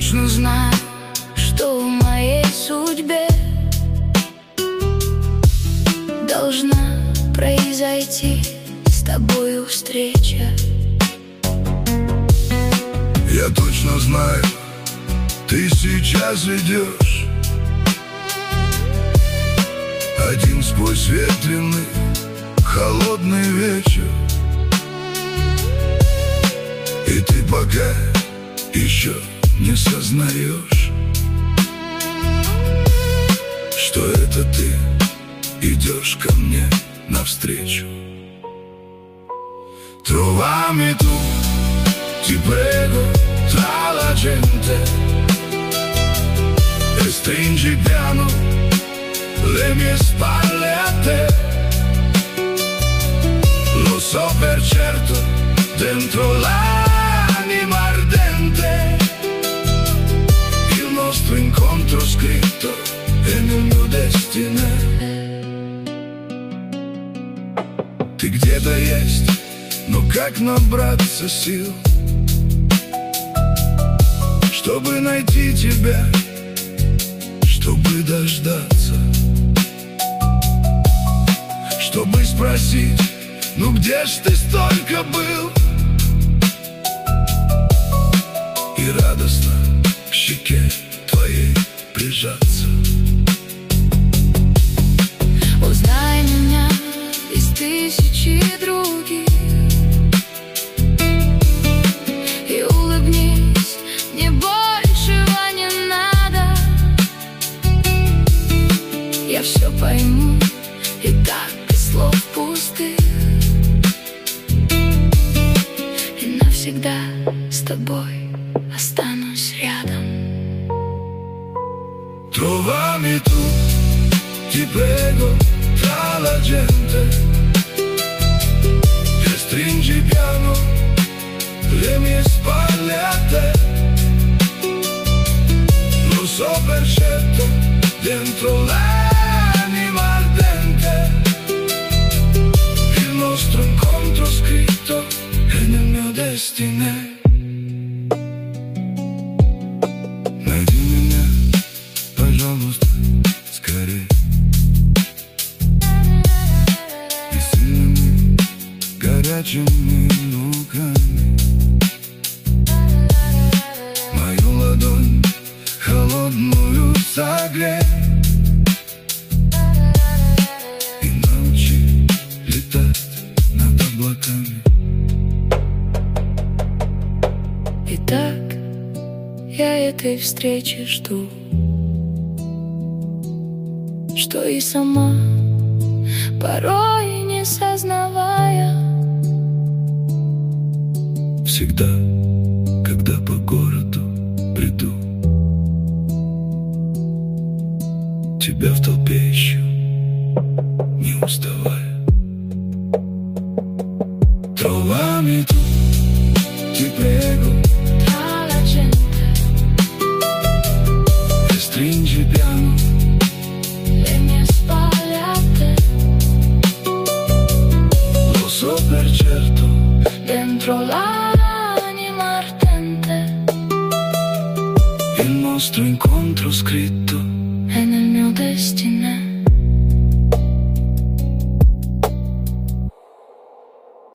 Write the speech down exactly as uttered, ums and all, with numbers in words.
точно знаю, что в моей судьбе должна произойти с тобою встреча. Я точно знаю, ты сейчас идешь один сквозь ветреный холодный вечер, и ты пока еще не сознаешь, что это ты идешь ко мне навстречу. Trovami tu, ti prego, tra la gente, e stringi piano le mie spalle a te. Lo so per certo, dentro l'anima ardente, il nostro incontro scritto è nel mio destino. Ты где-то есть, но как набраться сил, чтобы найти тебя, чтобы дождаться, чтобы спросить: ну где ж ты столько был? И радостно к щеке твоей прижаться. Узнай меня из тысячи других и улыбнись, мне большего не надо. Я все пойму, и так без слов пустых, и навсегда с тобой останусь рядом. Trovami tu, ti prego, tra la gente, e stringi piano le mie spalle a te. Lo so per certo, dentro l'anima ardente, il nostro incontro scritto è nel mio destino. Найди меня, пожалуйста, скорей, и сильными горячими руками мою ладонь холодную согрей и научи летать над облаками. Итак, я этой встречи жду, что и сама, порой не сознавая, всегда, когда по городу приду, тебя в толпе ищу, не уставая. Trovami tu, ti prego, tra la gente, e stringi piano le mie spalle a te. Lo so per certo, Dentro l'anima ardente, il nostro incontro scritto